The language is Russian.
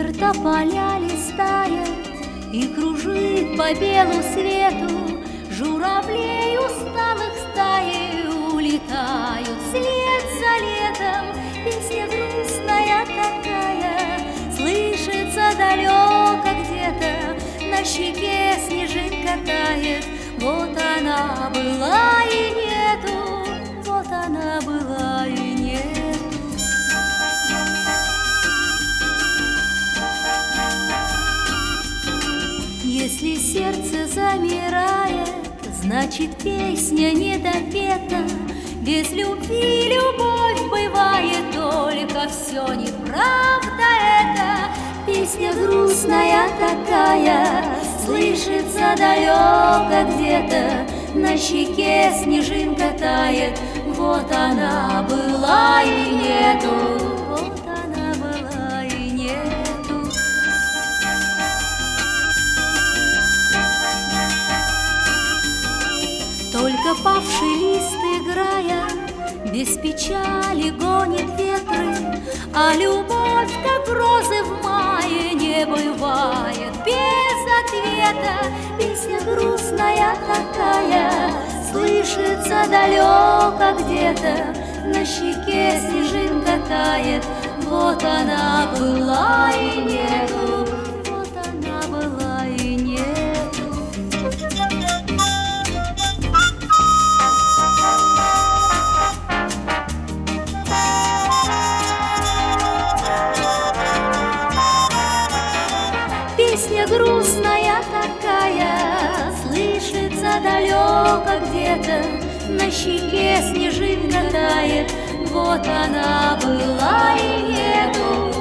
Ветер тополя листает и кружит по белу свету. Журавлей усталых стаи улетают вслед за летом. Песня грустная такая слышится далеко где-то, на щеке снежинка тает. Вот она была и нету, вот она была и нету. Если сердце замирает, значит песня не допета. Без любви любовь бывает, только все неправда это. Песня грустная такая слышится далеко где-то, на щеке снежинка тает. Вот она была и нету, вот она была и нету. Только павший лист, играя, без печали гонит ветры, а любовь, как розы в мае, не бывает без ответа. Песня грустная такая слышится далеко где-то, на щеке снежинка тает. Вот она была и нету, вот она была и нету. Песня грустная такая слышится далеко где-то, на щеке снежинка тает. Вот она была и нету.